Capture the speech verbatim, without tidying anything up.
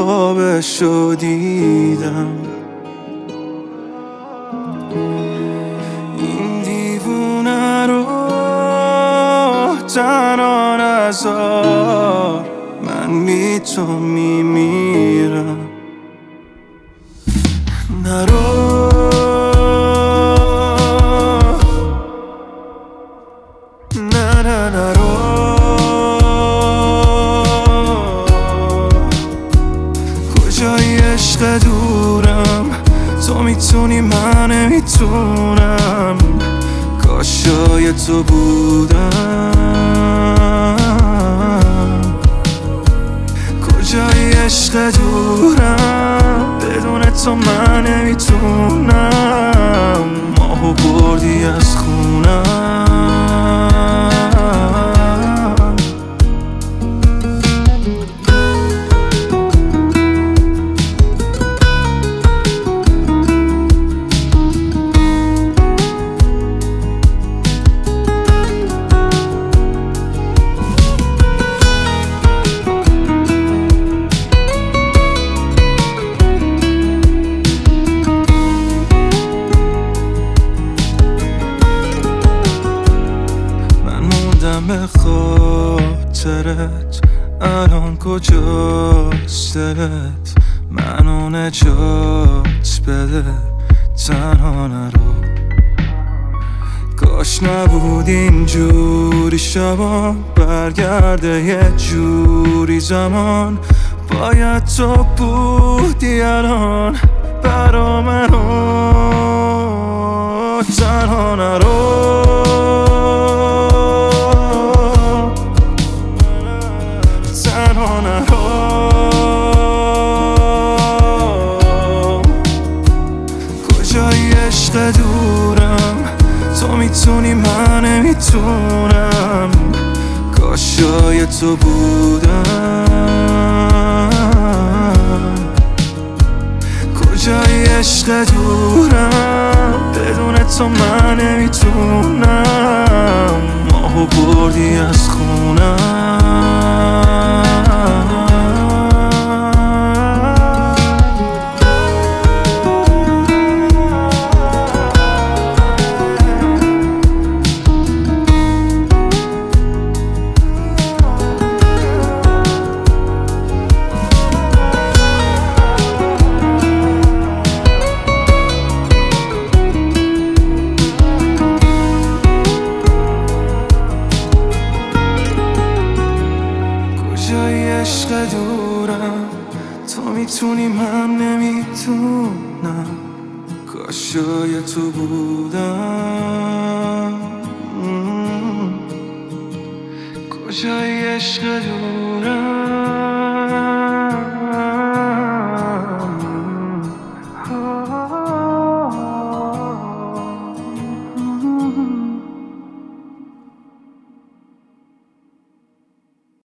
خوابشو دیدم. این دیوونه رو تنها نذار، من بی تو میمیرم. نرو نه نه نرو، کجای عشق دورم، تو میتونی من نمیتونم، کاش جای تو بودم. کجای عشق دورم، بدون تو من نمیتونم، ماهو بردی از خونم. به خاطرت الان کجاست دلت، منو نجات بده، تنها نرو. کاش نبود اینجوری شبا، برگرده یه جوری زمان، باید تو بودی الان برا منو، تنها نرو. کجای عشق دورم، تو میتونی من نمیتونم، کاش جای تو بودم. کجای عشق دورم، بدون تو من نمیتونم، ماهو بردی از خونم. کجای عشق دورم، تو میتونی من نمیتونم، کاش جای تو بودم. کجای عشق دورم.